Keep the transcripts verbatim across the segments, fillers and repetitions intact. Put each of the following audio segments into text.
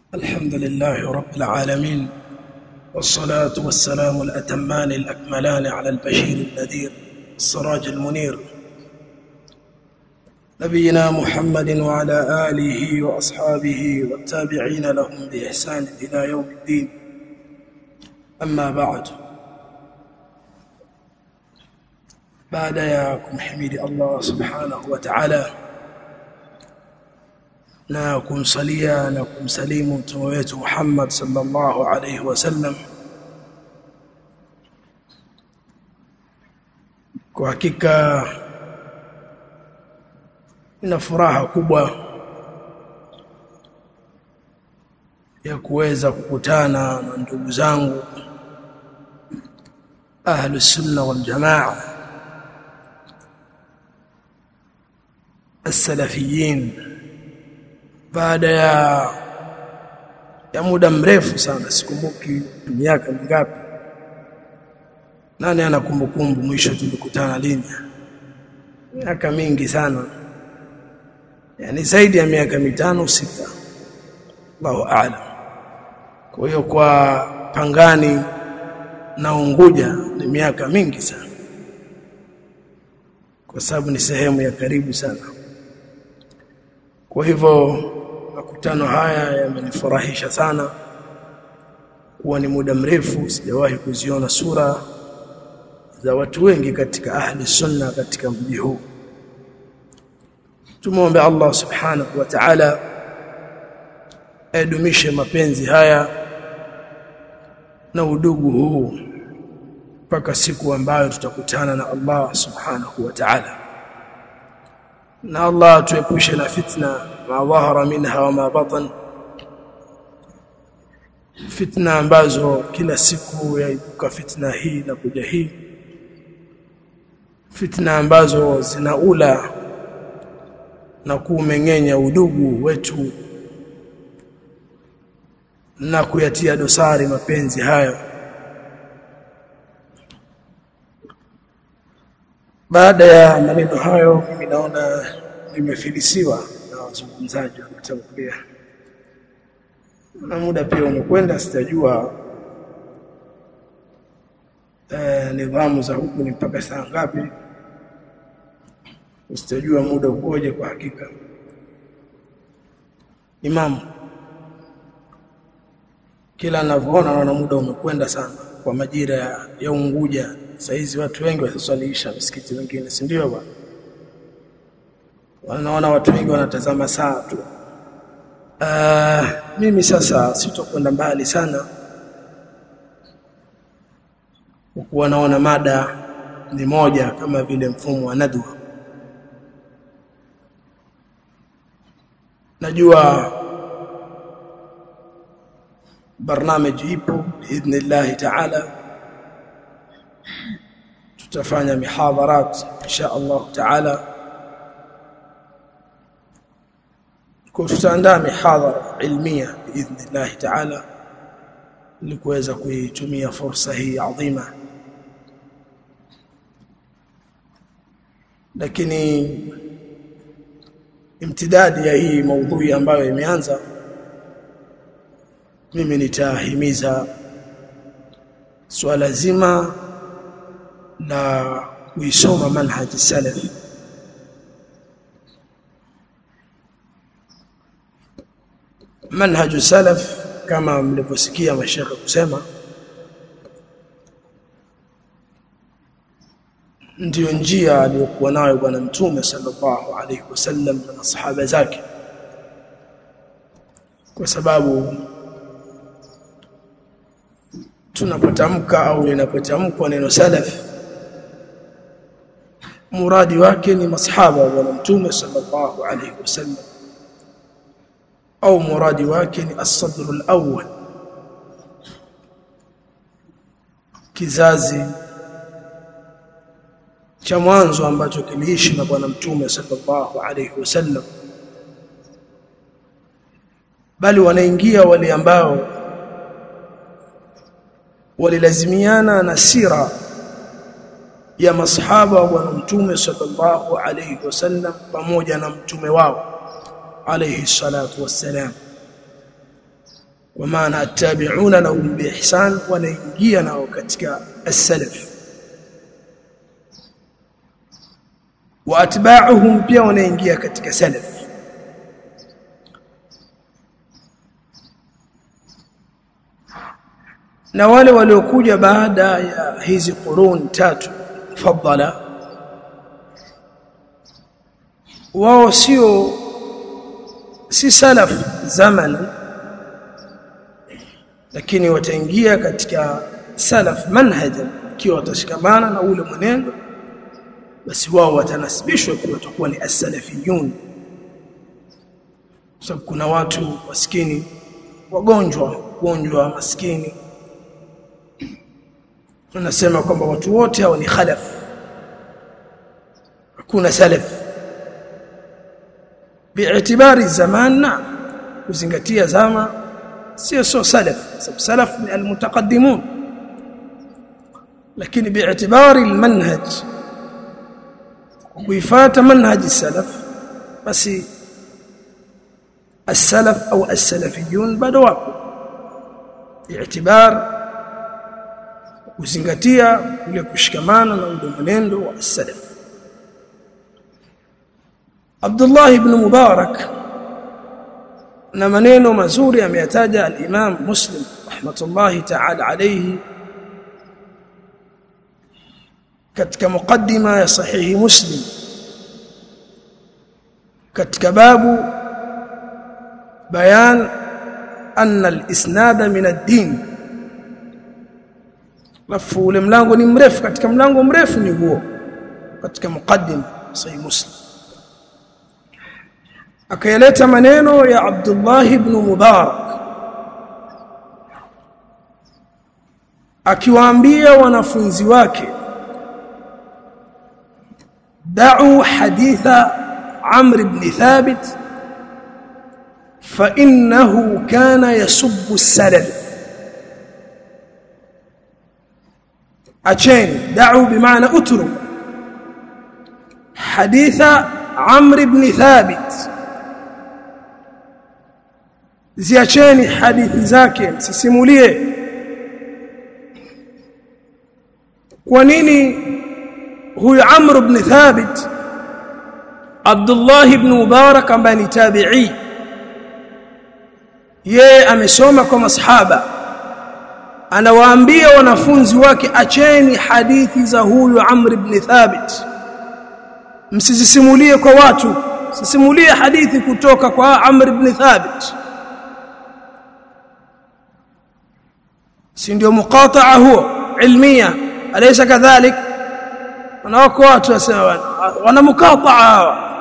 الحمد لله رب العالمين، والصلاة والسلام الأتمان الأكملان على البشير النذير السراج المنير نبينا محمد وعلى آله وأصحابه والتابعين لهم بإحسان إلى يوم الدين. أما بعد، بعد ياكم حميد الله سبحانه وتعالى na kumsalia na kumsalimu mtume wetu Muhammad sallallahu alayhi wasallam. Kwa hakika nina furaha kubwa ya kuweza kukutana na ndugu zangu ahlus sunna wal jamaa as-salafiyin baada ya ya muda mrefu sana, sikumbuki miaka mingapi. Nani ana kumbukumbu mwisho tulikutana lini? Miaka mingi sana, yani zaidi ya miaka mitano sita, Allahu a'lam. Kwa hiyo kwa Pangani na Unguja ni miaka mingi sana, kwa sababu ni sehemu ya karibu sana. Kwa hivyo makutano haya yamenifurahisha sana, kuwa ni muda mrefu sijawahi kuziona sura za watu wengi katika ahli sunna katika mji huu. Tumuombe Allah subhanahu wa ta'ala adumishe mapenzi haya na udugu huu mpaka siku ambayo tutakutana na Allah subhanahu wa ta'ala. Na Allah tuepushe na fitna ma dhahara minha wa ma batan, fitna ambazo kila siku yaibuka fitna hii na kuja hii, fitna ambazo zinaula na kumengenya udugu wetu na kuyatia dosari mapenzi hayo. Baada ya maneno hayo, mimi naona nimefilisiwa na wazungumzaji waliotangulia, na muda pia umekwenda, sitajua eh nidhamu za huku ni mpaka saa ngapi, sitajua muda ukoje kwa hakika. Imam, kila ninavyoona naona muda umekwenda sana kwa majira ya, ya Unguja. Saizi watu wengi wasalisha misikiti wengine, si ndio bwana? Wanaona watu wengi wanatazama saa tu. Uh, mimi sasa sitokwenda mbali sana, kwa naona mada ni moja kama vile mfumo wa nadwa. Najua barnamiji ipo biidhnillah ta'ala, tutafanya mihadharat insha Allah ta'ala. Kwa tutaandaa mihadhara ilmia biidhnillah ta'ala ili kuweza kuitumia fursa hii adhima. Lakini imtidadi ya hii maudhui ambayo imeanza, mimi nitahimiza swala zima na kuisoma manhaj salaf. Manhaj salaf kama mlivyosikia mashaka kusema, ndio njia aliyokuwa nayo bwana mtume sallallahu alayhi wasallam na masahaba zake. Kwa sababu tunapotamka au linapotamkwa neno salaf, muradi wake ni masahaba wa mtume sallallahu alayhi wasallam, au muradi wake ni as-sadr al-awwal, kizazi cha mwanzo ambacho kiliishi na bwana mtume sallallahu alayhi wasallam. Bali wanaingia wale ambao walilazimiana na sira ya masahaba wa mtume sallallahu alayhi wasallam pamoja na mtume wao alayhi salatu wassalam. kwa maana attabi'una lahum biihsan wanaingia nao katika as-salaf wa atba'uhum pia wanaingia katika salaf na wale waliokuja baada ya hizi qurun tatu fadhala wao sio si salaf zamana lakini wataingia katika salaf manhajan kiwa watashikamana na ule mwenendo basi wao watanasibishwa kwa watakuwa ni as-salafiyun sababu kuna watu maskini wagonjwa wagonjwa maskini tunasema kwamba watu wote hao ni khalaf hakuna salaf bi'tibari zamanna kuzingatia zama sio sio salaf sababu salaf ni almutaqaddimun lakini bi'tibari almanhaj kuifuata manhaj salaf basi السلف أو السلفيون bado wapo i'tibar kuzingatia kule kushikamana na ule mwenendo wa salaf Abdullah ibn Mubarak na maneno mazuri ameyataja al-Imam Muslim rahmatullahi ta'ala alayhi katika mukaddima ya sahihi Muslim katika babu bayan anna al-isnad min ad-din lafu ule mlango ni mrefu katika mlango mrefu ni huo katika mukaddima sahihi Muslim akayaleta maneno ya Abdullah ibn Mubarak akiwaambia wanafunzi wake da'u haditha Amr ibn Thabit fa innahu kana yasubbu as-salaf acheni da'u bimaana utru haditha Amr ibn Thabit ziacheni hadithi zake msisimulie kwa nini huyu Amr ibn Thabit Abdullah ibn Mubarak ambaye ni tabi'i yeye amesoma kwa masahaba anawaambia wanafunzi wake acheni hadithi za huyu Amr ibn Thabit msisimulie kwa watu msisimulie hadithi kutoka kwa Amr ibn Thabit si ndio muqata'a huo ilmia alaysa kadhalik wanawako watu wasema wana muqata'a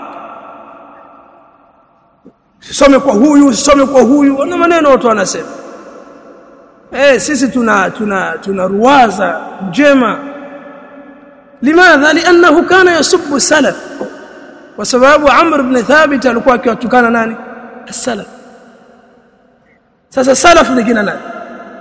some kwa huyu some kwa huyu wana maneno watu wanasema eh sisi tuna tuna tuna ruwaza njema limadha li'annahu kana yasubbu salaf kwa sababu Amr ibn Thabit alikuwa akiwatukana nani as-salaf sasa salaf ni kina nani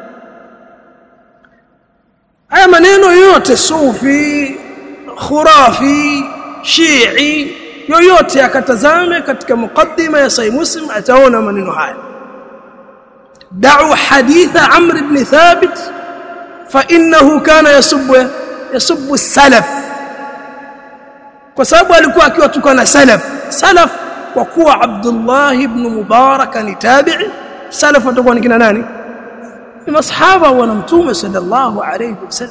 haya maneno yote sufi khurafi shi'i yoyote akatazame katika mukaddima ya Sahih Muslim ataona maneno haya da'u haditha Amr ibn Thabit fa innahu kana yasubbu yasubbu as-salaf kwa sababu alikuwa akiwatukana salaf salaf kwa kuwa Abdullah ibn Mubarak ni tabi'i salaf watakuwa ni kina nani ni masahaba wa mtume sallallahu alayhi wasallam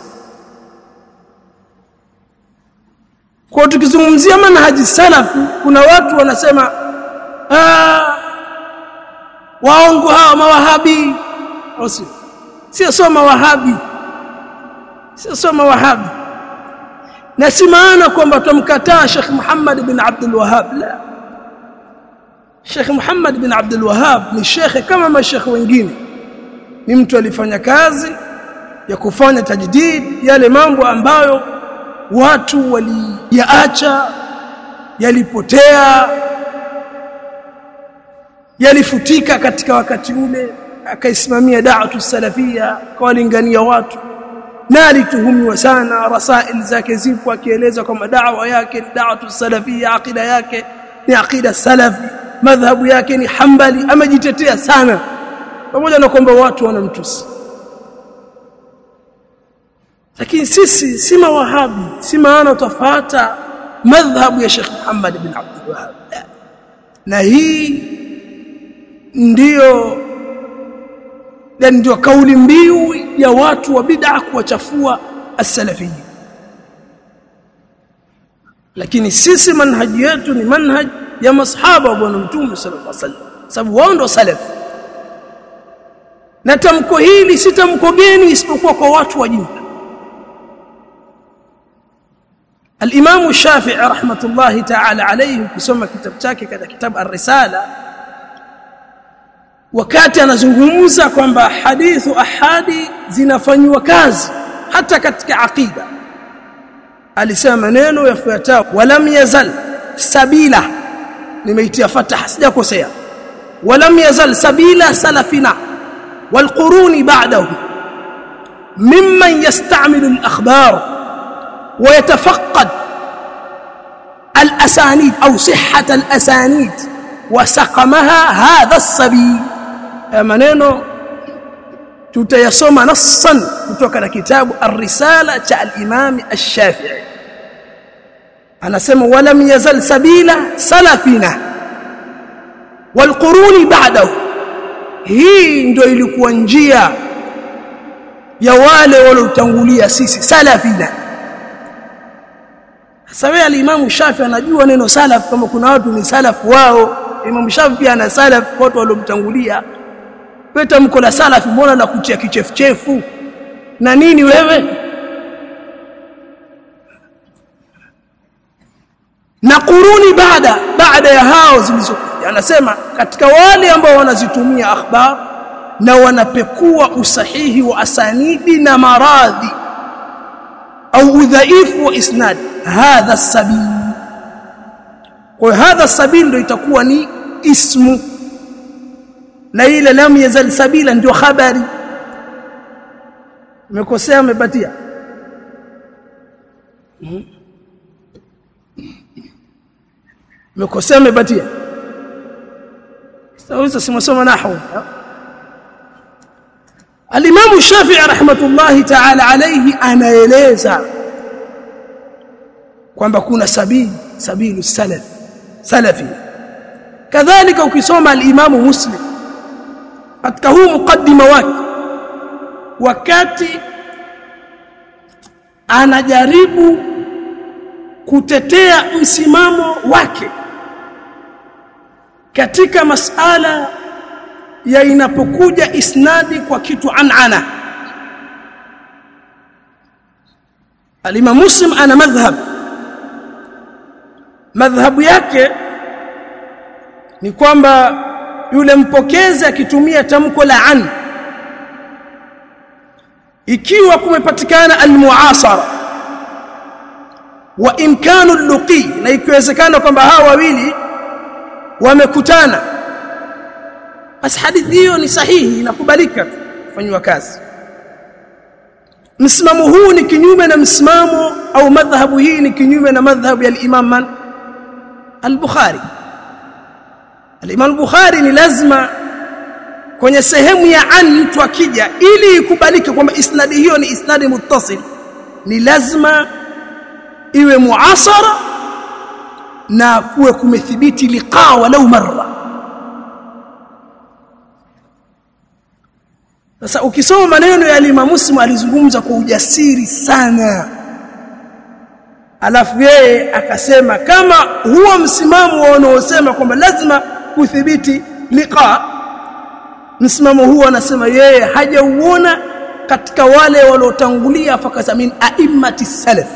kwa tukizungumzia manhaji salaf kuna watu wanasema ah waongo hawa mawahabi au sio sio soma wahabi sio soma wahabi na si maana kwamba tumkataa Sheikh Muhammad bin Abdul Wahhab la Sheikh Muhammad bin Abdul Wahhab ni sheikh kama masheikh wengine ni mtu alifanya kazi ya kufanya tajdid yale mambo ambayo watu waliyaacha yalipotea yalifutika katika wakati ule akaisimamia da'watu salafia kawalingania watu na alituhumiwa sana rasail zake zipo akieleza kwamba da'wa yake ni da'watu salafia aqida yake ni aqida salafi madhhabu yake ni hanbali amejitetea sana pamoja na kwamba watu wanamtusi. Lakini sisi si mawahabi, si maana utafuata madhhabu ya Sheikh Muhammad bin Abdul Wahhab. Na hii ndio ndio kauli mbiu ya watu wa bid'a kuwachafua as-salafiyyin. Lakini sisi manhaji yetu ni manhaj ya masahaba wa Bwana Mtume sallallahu alaihi wasallam, sababu wao ndio salaf. Na tamko hili si tamko geni isipokuwa kwa watu wajinga. Al-Imam Shafi'i rahmatullahi ta'ala alayhi kusoma kitabu chake katika kitabu Ar-Risala, wakati anazungumza kwamba hadithu ahadi zinafanywa kazi hata katika aqida, alisema maneno yafuatayo: walam yazal sabila, nimeitia fatah sijakosea, walam yazal sabila salafina wal quruni ba'dahu mimman yasta'milu al-akhbar ويتفقد الأسانيد أو صحة الأسانيد وسقمها هذا السبيل. maneno tutayasoma nassan kutoka na kitabu Ar-Risala cha al-Imam Ash-Shafi'i. Anasema walam yazal sabila salafina wal quruni ba'dahu, hii ndio ilikuwa njia ya wale waliotangulia sisi salafina. Sawa, al-Imam Shafi anajua neno salaf, kama kuna watu ni salaf wao. Imam Shafi pia ana salaf watu waliomtangulia. Wewe tamko la salaf mbona la kutia kichefuchefu na nini wewe? Na quruni baada baada ya hao zilizokuja, anasema katika wale ambao wanazitumia akhbar na wanapekua usahihi wa asanidi na maradhi au udhaifu wa isnad, hadha sabil. Kwa hadha sabil ndio itakuwa ni ismu, na ile lam yazal sabila ndio habari. Umekosea, umepatia. Umekosea, umepatia. Sasa simsoma nahwu. Al-Imam Shafi'i rahmatullahi ta'ala alayhi anaeleza kwamba kuna sabili sabilu salaf salafi. Kadhalika ukisoma al-Imam Muslim katika huu mukaddima wake, wakati anajaribu kutetea msimamo wake katika masala ya inapokuja isnadi kwa kitu anana, al-Imam Muslim ana madhhab. Madhhabu yake ni kwamba yule mpokezi akitumia tamko la an, ikiwa kumepatikana al-muasara wa imkanu al-luqi, na ikiwezekana kwamba hawa wawili wamekutana, basi hadithi hiyo ni sahihi, inakubalika kufanywa kazi. Msimamo huu ni kinyume na msimamo au madhhabu hii ni kinyume na madhhabu ya al-Imam man al-Bukhari. Al-Imam al-Bukhari ni lazima kwenye sehemu ya an mtu akija, ili ikubalike kwamba isnadi hiyo ni isnadi muttasil, ni lazima iwe muasara na kuwe kumethibiti liqa walau marra. Sasa ukisoma maneno ya Imam Muslim alizungumza kwa ujasiri sana, alafu yeye akasema kama huwa msimamo wanaosema kwamba lazima kuthibiti liqa, msimamo huo anasema yeye hajauona katika wale waliotangulia fakaza min a'immati salaf.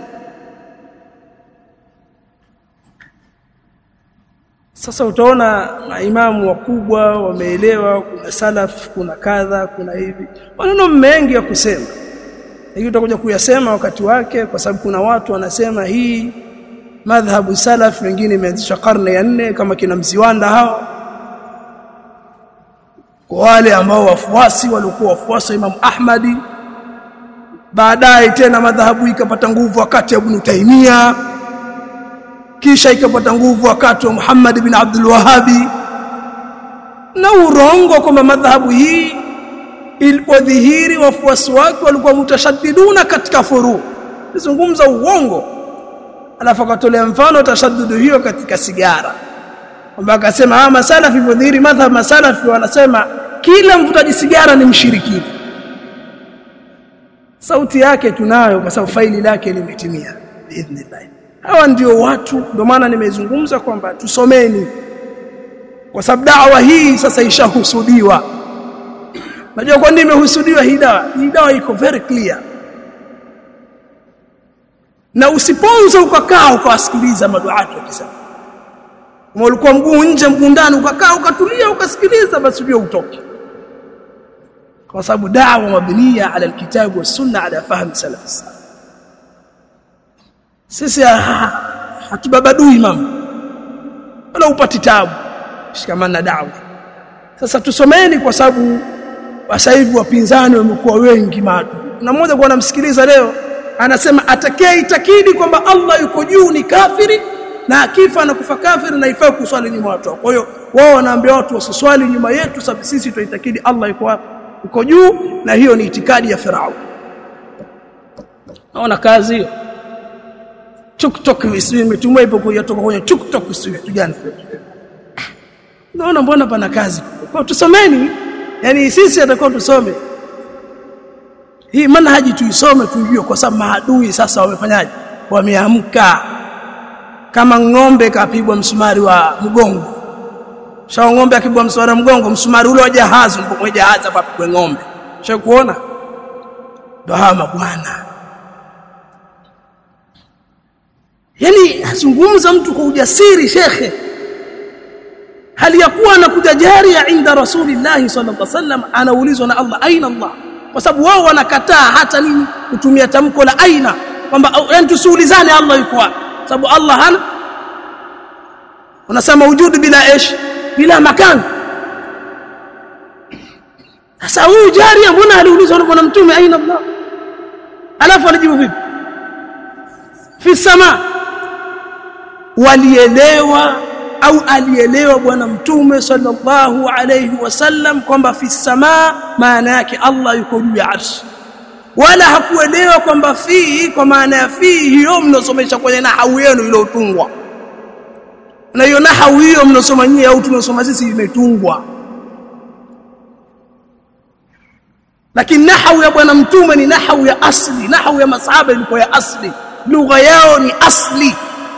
Sasa utaona maimamu wakubwa wameelewa kuna salaf, kuna kadha, kuna hivi, maneno mengi ya kusema. Hiyo utakuja kuyasema wakati wake, kwa sababu kuna watu wanasema hii madhhabu salaf wengine imeanzishwa karne ya nne kama kina Mziwanda hao, kwa wale ambao wafuasi walikuwa wafuasi wa Imam Ahmadi. Baadaye tena madhhabu ikapata nguvu wakati wa Ibn Taymiyyah, kisha ikapata nguvu wakati wa Muhammad ibn Abdul Wahhabi, na urongo kwamba madhhabu hii ilipodhihiri wafuasi wake walikuwa mutashaddiduna katika furu. Nizungumza uongo. Alafu akatolea mfano tashaddudu hiyo katika sigara. Kwamba akasema ah masalafi ilipodhihiri madhhabu masalafi wanasema kila mvutaji sigara ni mshirikina. Sauti yake tunayo kwa sababu faili lake limetimia biidhnillah. Hawa ndio watu, ndio maana nimezungumza kwamba tusomeni. Kwa sababu da'wa hii sasa ishahusudiwa. Najua kwa nini imehusudiwa hii dawa? Hii dawa iko very clear. Na usiponza ukakaa ukawasikiliza maduati wakisema. Kama ulikuwa mguu nje mguu ndani ukakaa ukatulia ukasikiliza basi ujue utoke. Kwa sababu da'wa mabniya ala alkitabu was sunna ala fahm salaf salih. Sisi hatubabadui mama. Wala upati tabu shikamana na da'wa. Sasa tusomeni kwa sababu sasa hivi wapinzani wamekuwa wengi maadu. Na mmoja kwa anamsikiliza leo anasema atakayeitakidi kwamba Allah yuko juu ni kafiri na akifa na kufa kafiri na ifaa kuswali nyuma watu. Kwa hiyo wao wanaambia watu wasiswali nyuma yetu sababu sisi tunaitakidi Allah yuko wapi? Yuko juu, na hiyo ni itikadi ya Farao. Naona kazi hiyo. TikTok imetumwa ipo kutoka kwenye TikTok sio kitu gani? Naona mbona pana kazi. Kwa tusomeni, yani sisi atakuwa tusome. Hii manhaji tuisome tuijue kwa sababu maadui sasa wamefanyaje? Wameamka. Kama ng'ombe kapigwa msumari wa mgongo. Shao ng'ombe akipigwa msumari wa mgongo, msumari ule wa jahazi mpo jahazi hapa apigwe ng'ombe. Shao kuona? Ndio hama bwana. Yani azungumza mtu kwa ujasiri shekhe. Hali ya kuwa anakuja jaria inda Rasulillah sallallahu alaihi wasallam anaulizwa na Allah aina Allah, kwa sababu wao wanakataa hata nini kutumia tamko la aina, kwamba yani tusiulizane Allah yuko wapi, sababu Allah hana, wanasema wujudu bila ish bila makan. Sasa huyu jaria mbona aliulizwa na bwana mtume aina Allah, alafu alijibu vipi? Fi sama. Walielewa au alielewa bwana mtume sallallahu alayhi wasallam kwamba fi samaa maana yake Allah yuko juu ya arshi, wala hakuelewa kwamba fi kwa maana ya fi hiyo mnosomesha kwenye nahau yenu iliyotungwa, na hiyo nahau hiyo mnosoma nyinyi au tunasoma sisi imetungwa. Lakini nahau ya bwana mtume ni nahau ya asli, nahau ya masahaba ilikuwa ya asli, lugha yao ni asli.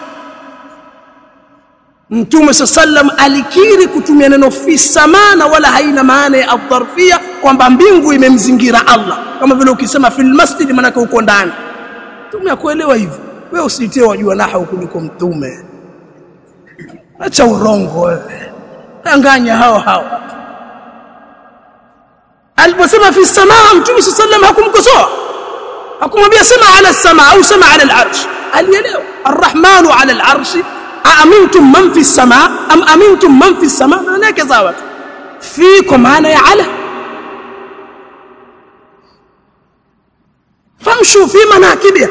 Mtume sallam alikiri kutumia neno fi samaa na wala haina maana ya adharfia kwamba mbingu imemzingira Allah, kama vile ukisema fil masjid maana yake uko ndani. Mtume akuelewa hivyo. Wewe usitie wajua nahau kuliko mtume. Acha urongo wewe. Danganya hao hao. Aliposema fi samaa Mtume sallam hakumkosoa. Hakumwambia sema ala samaa au sema ala al-arsh. Alielewa. Ar-Rahmanu ala al-arsh. Aamintum man fi samaa am amintum man fi samaa, maana yake sawa. Fi kwa maana ya ala. Famshu fi manakibiha,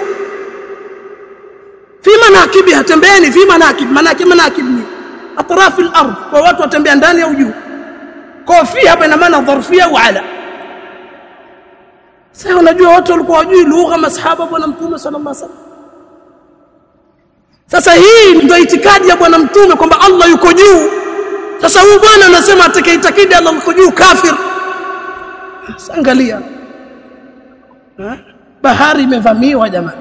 fi manakibiha, tembeeni fi manakib. Manakib manakib ni atraf al-ard, kwa watu watembea ndani au juu. Kwa fi hapa ina maana dharfia wa ala. Sasa unajua watu walikuwa wajui lugha masahaba bwana mtume sallallahu alaihi wasallam. Sasa hii ndio itikadi ya bwana mtume kwamba Allah yuko juu. Sasa huyu bwana anasema atakayeitakidi Allah yuko juu kafir. Sasa angalia. Ha? Bahari imevamiwa jamani.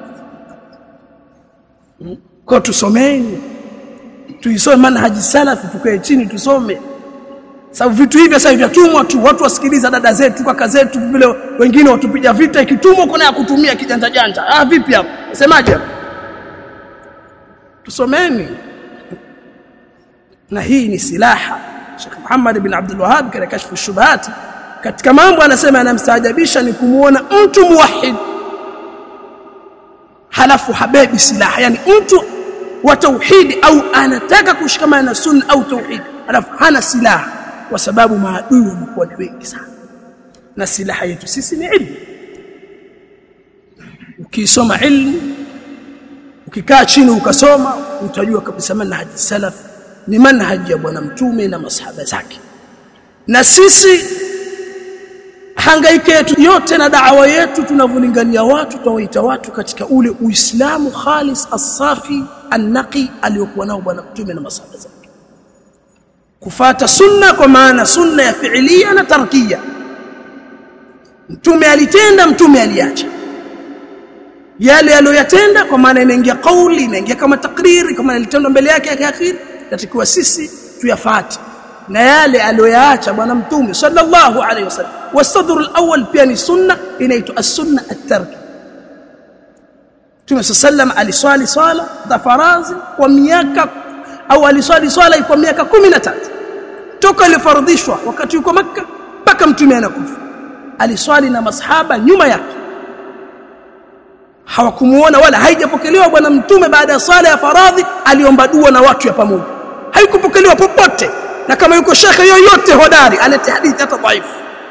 Kwa tusomeni. Tuisome manhaji salafi, tukae chini tusome. Sababu vitu hivi sasa vyatumwa tu, watu wasikiliza dada zetu kaka zetu vile wengine watupiga vita, ikitumwa kuna ya kutumia kijanja janja. Ah vipi hapo? Semaje? Tusomeni. Na hii ni silaha. Sheikh Muhammad ibn Abdul Wahhab katika kashfu shubuhat, katika mambo anasema anamstaajabisha ni kumuona mtu muwahhid halafu habebi silaha, yani mtu wa tauhid au anataka kushikamana na sunna au tauhid halafu hana silaha, kwa sababu maadui wamekuwa ni wengi sana. Na silaha yetu sisi ni ilmu. Ukisoma ilmu, ukikaa chini ukasoma, utajua kabisa manhaji salaf ni manhaji ya bwana mtume na masahaba zake. Na sisi hangaika yetu yote na da'wa yetu tunavulingania watu, tuwaita watu katika ule Uislamu khalis as-safi an-naqi aliyokuwa nao bwana mtume na masahaba zake. Kufuata sunna kwa maana sunna ya fi'liya na tarkiya. Mtume alitenda, mtume aliacha. Yale aliyotenda kwa maana inaingia kauli, inaingia kama takriri, kama alitenda mbele yake akakhiri, tatakiwa sisi tuyafuate. Na yale aliyoyaacha bwana mtume sallallahu alayhi wasallam. Wasadr al-awwal pia ni sunna inaitwa as-sunna at-tarki. Mtume sallam aliswali swala za faradhi kwa miaka au aliswali swala kwa miaka kumi na tatu. Toka ilifardhishwa wakati yuko Makka mpaka mtume anakufa. Aliswali na masahaba nyuma yake. Hawakumuona wala haijapokelewa bwana mtume baada ya swala ya faradhi aliomba dua na watu ya pamoja. Haikupokelewa popote. Na kama yuko shekhe yoyote hodari alete hadithi hata dhaifu.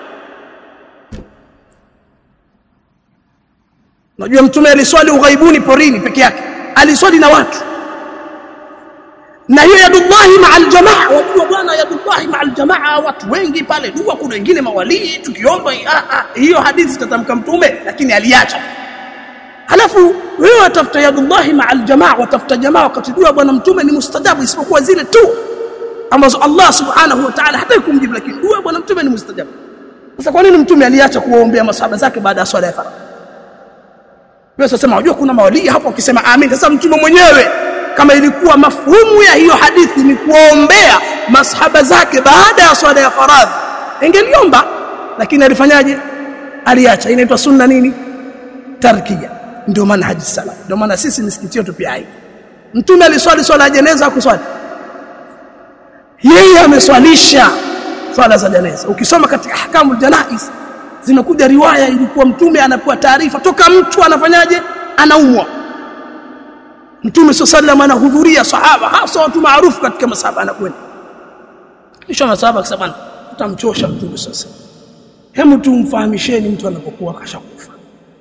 Najua mtume aliswali ughaibuni porini peke yake. Aliswali na watu. Na hiyo yadullahi ma'al jamaa, wajua bwana yadullahi ma'al jamaa, watu wengi pale dua, kuna wengine mawali tukiomba hiyo hadithi tatamka mtume lakini aliacha. Halafu wewe watafuta yadullahi ma'al jamaa, watafuta jamaa wakati dua bwana mtume ni mustajabu isipokuwa zile tu ambazo Allah subhanahu wa ta'ala hata kumjibu, lakini dua bwana mtume ni mustajabu. Sasa kwa nini mtume aliacha kuwaombea masahaba zake baada ya swala ya faradhi? Wewe unasema unajua kuna mawali hapo ukisema amin. Sasa mtume mwenyewe kama ilikuwa mafhumu ya hiyo hadithi ni kuombea masahaba zake baada ya swala ya faradhi, ingeliomba, lakini alifanyaje? Aliacha. Inaitwa sunna nini? Tarkiya. Ndio manhaji salaf. Ndio maana sisi misikiti yetu pia hai. Mtume aliswali swala ya jeneza hakuswali. Yeye ameswalisha swala za jeneza. Ukisoma katika ahkamul janaiz zinakuja riwaya ilikuwa mtume anapewa taarifa toka mtu anafanyaje? Anaumwa. Mtume sallallahu alayhi anahudhuria sahaba, hasa watu maarufu katika masahaba anakwenda. Kisha masahaba akasema tutamchosha mtume sasa. Hebu tumfahamisheni mtu anapokuwa kashakufa.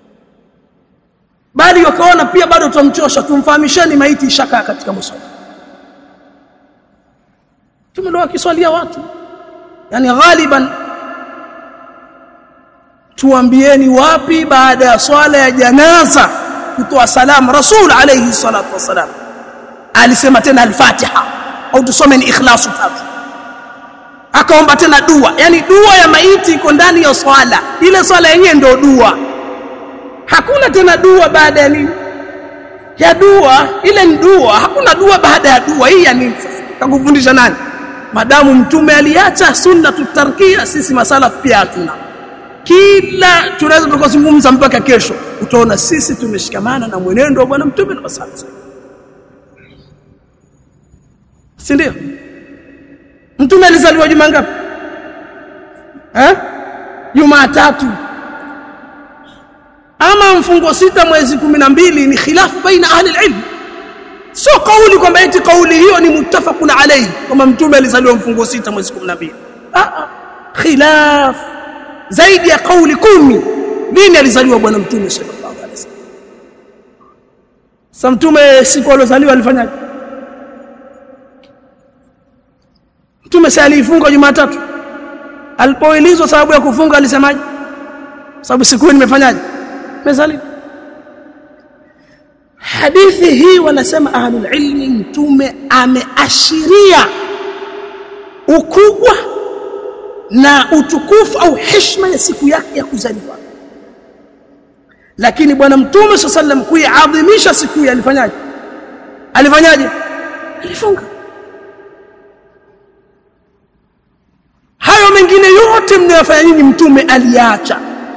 Bali wakaona pia bado tutamchosha, tumfahamisheni maiti shaka katika msala. Tumeloa kiswalia watu. Yani ghaliban tuambieni wapi baada ya swala ya janaza kutoa salamu. Rasul alayhi salatu wasalam alisema tena al-Fatiha au tusome ni ikhlasu tatu, akaomba tena dua. Yani dua ya maiti iko ndani ya swala, ile swala yenyewe ndio dua. Hakuna tena dua baada ya nini? Ya dua, ile ni dua. Hakuna dua baada ya dua. Hii ya nini sasa? Kakufundisha nani? Madamu mtume aliacha sunna tutarkia, sisi masalaf pia hatuna. Kila tunaweza tukazungumza mpaka kesho, utaona sisi tumeshikamana na mwenendo wa bwana mtume na masahaba. Si ndio? Mtume alizaliwa Jumaa ngapi? Eh? Jumatatu. Ama mfungo sita mwezi kumi na mbili ni khilafu baina ahli ilm. Sio kauli kwamba eti kauli hiyo ni muttafaqun alayhi kama mtume alizaliwa mfungo sita mwezi kumi na mbili. Ah ah. Khilaf zaidi ya kauli kumi nini alizaliwa bwana mtume sallallahu alaihi wasallam. Sasa mtume siku alozaliwa alifanya mtume sasa alifunga Jumatatu. Alipoulizwa sababu ya kufunga alisemaje? Sababu siku nimefanyaje? Nimezaliwa. Hadithi hii wanasema ahlul ilmi mtume ameashiria ukubwa na utukufu au heshima ya siku yake ya kuzaliwa. Lakini bwana mtume sallallahu alayhi wasallam kuiadhimisha siku hii alifanyaje? Alifanyaje? Alifunga. Hayo mengine yote mnayofanya nyinyi mtume aliacha.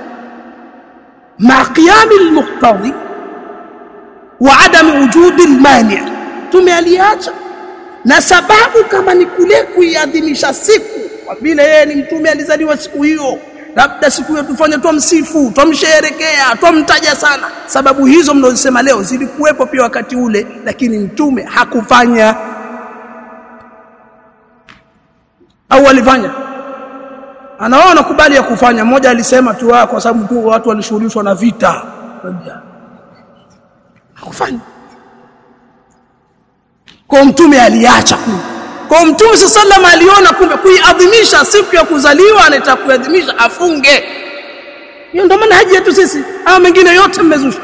Ma qiyamil muqtadi wa adam wujud almani'. Mtume aliacha. Na sababu kama ni kule kuiadhimisha siku kwa vile yeye ni mtume alizaliwa siku hiyo, labda siku hiyo tufanye tumsifu, tumsherehekea, tumtaja sana. Sababu hizo mnazosema leo zilikuwepo pia wakati ule, lakini mtume hakufanya. Au alifanya? Anaona kubali ya kufanya. Mmoja alisema tu kwa sababu tu watu walishughulishwa na vita. Hakufanya. Kwa mtume aliacha. Kwa Mtume sallallahu aliona kumbe kuiadhimisha siku ya kuzaliwa anataka kuadhimisha afunge. Hiyo ndio maana haji yetu sisi. Hao mengine yote mmezusha.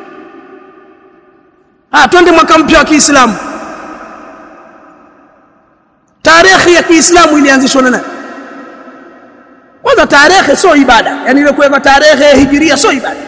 Ah, twende mwaka mpya wa Kiislamu. Tarehe ya Kiislamu ilianzishwa na nani? Kwanza tarehe sio ibada. Yaani ile kuweka tarehe ya Hijiria sio ibada.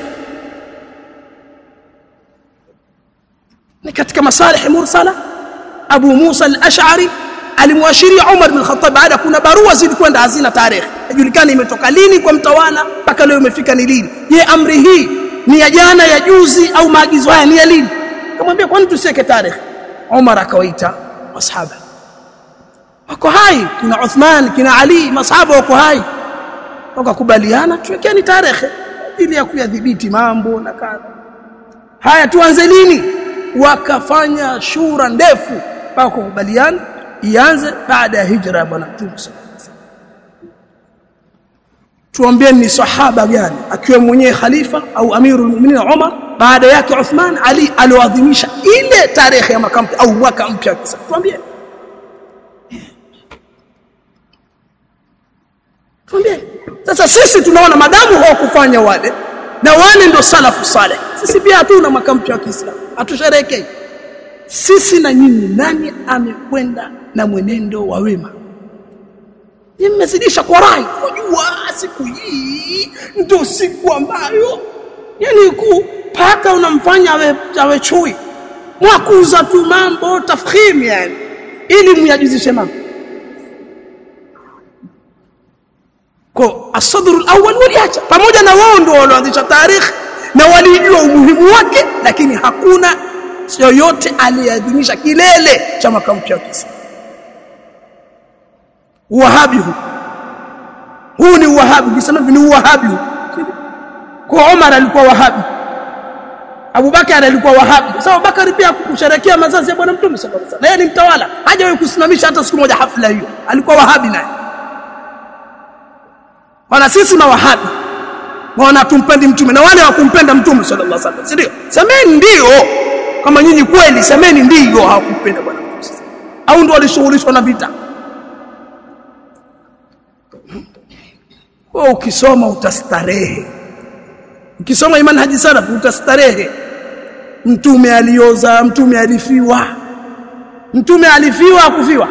Ni katika masalih mursala. Abu Musa al-Ash'ari alimwashiria Umar bin Khattab baada kuna barua zilikwenda hazina tarehe. Hajulikani imetoka lini kwa mtawala mpaka leo imefika ni lini. Je, amri hii ni ya jana, ya juzi au maagizo haya ni ya lini? Kamwambia kwani tusiweke tarehe? Umar akawaita masahaba. Wako hai, kina Uthman, kina Ali, masahaba wako hai. Wakakubaliana tuwekeni tarehe ili ya kuyadhibiti mambo na kadha. Haya tuanze lini? Wakafanya shura ndefu mpaka kukubaliana ianze baada ya hijra ya bwana Mtume sallallahu alaihi wasallam. Tuambieni ni sahaba gani akiwa mwenyewe khalifa au amirul mu'minin Umar, baada yake Uthman, Ali alioadhimisha ile tarehe ya mwaka mpya au mwaka mpya kisa? Tuambieni. Tuambieni. Sasa sisi tunaona madamu hawakufanya wale na wale ndio salafu saleh, sisi pia hatuna mwaka mpya wa Kiislamu, hatusherekei. Sisi na nyinyi nani amekwenda na mwenendo wa wema? Nimezidisha kwa rai. Unajua siku hii ndio siku ambayo yani kupaka unamfanya awe, awe chui. Mwakuza tu mambo tafkhim yani ili myajizishe mambo. Kwa asadru alawwal waliacha pamoja na wao ndio walioanzisha tarehe na walijua umuhimu wake, lakini hakuna yoyote aliadhimisha kilele cha mwaka mpya wa Kiislamu. Wahabi huu huu ni wahabi, kisema ni wahabi. Kwa Umar alikuwa wahabi, Abu Bakar alikuwa wahabi. Sasa Abu Bakar pia kusherehekea mazazi ya bwana Mtume sallallahu alaihi wasallam, yeye ni mtawala, hajawahi kusimamisha hata siku moja hafla hiyo, alikuwa wahabi naye. Wana sisi na wahabi wana tumpendi Mtume na wale wakumpenda Mtume sallallahu alaihi wasallam, si ndio? Semeni ndio kama nyinyi kweli, semeni ndio hawakumpenda bwana Mtume au ndio walishughulishwa na vita. Wewe ukisoma utastarehe, ukisoma imani haji salaf utastarehe. Mtume alioza, Mtume alifiwa. Mtume alifiwa akufiwa?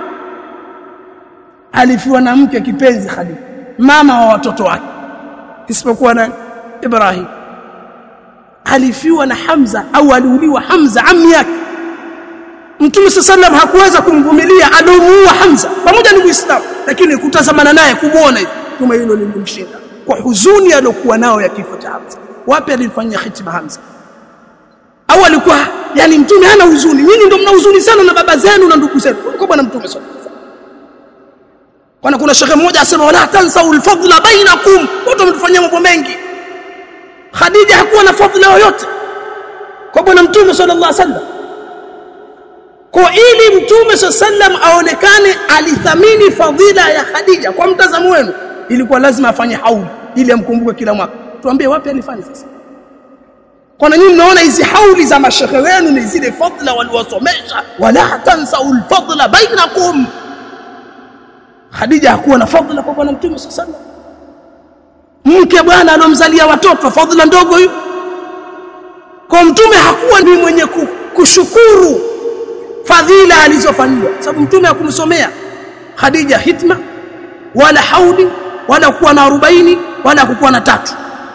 Alifiwa na mke kipenzi Khadija, mama wa watoto wake, isipokuwa na Ibrahim. Alifiwa na Hamza au aliuliwa Hamza ammi yake. Mtume sallam hakuweza kumvumilia, alimuua Hamza pamoja na Uislamu, lakini kutazamana naye kumuona kama hilo lilimshinda kwa huzuni aliyokuwa nao ya kifo cha Hamza. Wapi alifanyia hitima Hamza? Au alikuwa yani Mtume hana huzuni? Nyinyi ndio mna huzuni sana na baba zenu na ndugu zenu kwa bwana Mtume sallallahu alaihi wasallam. Kuna kuna shekhe mmoja asema wala tansau alfadla bainakum, wote mtafanyia mambo mengi. Khadija hakuwa na fadhila yoyote kwa bwana Mtume sallallahu alaihi wasallam. Kwa ili Mtume sallam aonekane alithamini fadhila ya Khadija kwa mtazamo wenu, ilikuwa lazima afanye hauli ili amkumbuke kila mwaka. Tuambie wapi alifanya sasa? Kwa nini mnaona hizi hauli za mashekhe wenu ni zile fadhila waliwasomesha, wala tansau alfadla bainakum? Khadija hakuwa na fadhila kwa bwana Mtume sallam. Mke bwana alomzalia watoto, fadhila ndogo hiyo? Kwa Mtume hakuwa ni mwenye kushukuru fadhila alizofanywa, sababu Mtume hakumsomea Khadija hitma wala hauli wala kuwa na arobaini wala kuwa na tatu,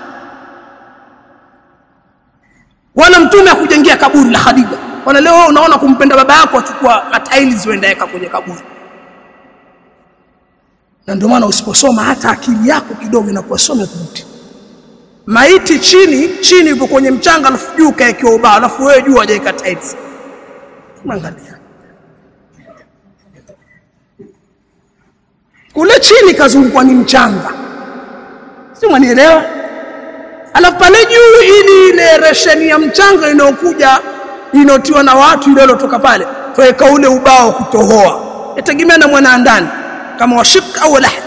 wala Mtume hakujengea kaburi la Khadija. Wala leo unaona kumpenda baba yako achukua tiles uende yeka kwenye kaburi. Na ndio maana usiposoma hata akili yako kidogo inakuwa some kubuti. Maiti chini chini yupo kwenye mchanga, alafu juu kaekiwa ubao, alafu wewe juu hajaweka tiles. Angalia kule chini kazungukwa ni mchanga, si mwanielewa? Alafu pale juu ili ile resheni ya mchanga inayokuja inotiwa na watu ile iliyotoka pale, tuweka ule ubao kutohoa, yategemea na mwana ndani kama washik au lahad.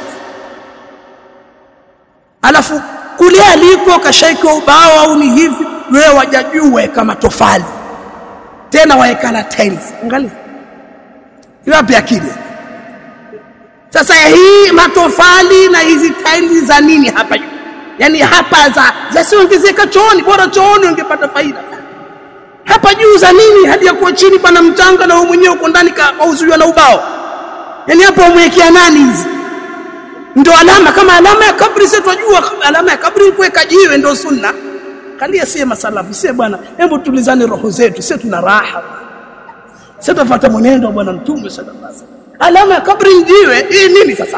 Alafu kule aliko kashaika ubao au ni hivi, wewe wajajue kama tofali tena waekana tiles. Angalia wapi akili? Sasa hii matofali na hizi tiles za nini hapa juu? Yaani hapa za zasiongezeka chooni, bora chooni ungepata faida. Hapa juu za nini hadi ya kuwa chini pana mchanga na wewe mwenyewe uko ndani kauzuiwa na ubao? Yaani hapo umwekea nani hizi? Ndio alama, kama alama ya kabri sisi tunajua alama ya kabri kuweka jiwe ndio sunna. Kalia sie masalafu, sie bwana, hebu tulizane roho zetu, sisi tuna raha. Sisi tufuata mwenendo wa bwana Mtume sallallahu alaihi wasallam. Alama ya kabri jiwe, hii nini sasa?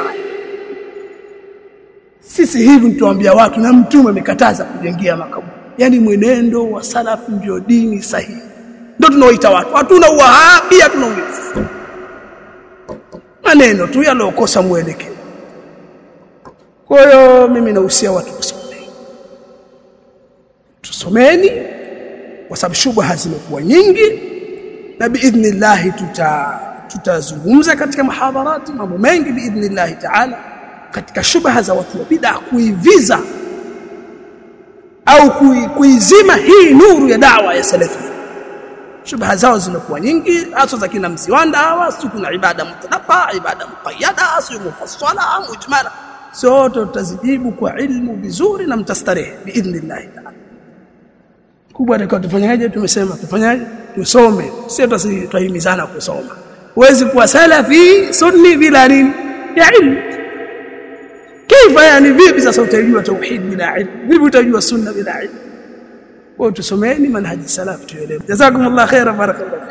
Sisi hivi tuambia watu na Mtume amekataza kujengea makaburi. Yaani mwenendo wa salafu ndio dini sahihi. Ndio tunaoita watu. Hatuna uwahabi, hatuna uislamu. Maneno tu yalokosa mwelekeo. Kwa hiyo mimi nahusia watu kusoma. Tusomeni kwa sababu shubha zimekuwa nyingi na biidhnillah tuta tutazungumza katika muhadharati mambo mengi biidhnillah taala katika shubha za watu wa bid'a kuiviza au kuizima hii nuru ya da'wa ya salafi. Shubha zao zimekuwa nyingi hasa za kina Mziwanda hawa, si kuna ibada mutlaka, ibada muqayyada, si mufassala, mujmala. Sote tutazijibu kwa ilmu vizuri na mtastarehe biidhnillah taala. Kubwa ndio tufanyaje? Tumesema tufanyaje? Tusome. Sio tutahimizana kusoma. Huwezi kuwa salafi sunni bila nini? Ya ilmu. Kifa yani vipi sasa utajua tauhid bila ilmu? Vipi utajua sunna bila ilmu? Kwa tusomeni manhaji salaf tuelewe. Jazakumullahu khairan, barakallahu.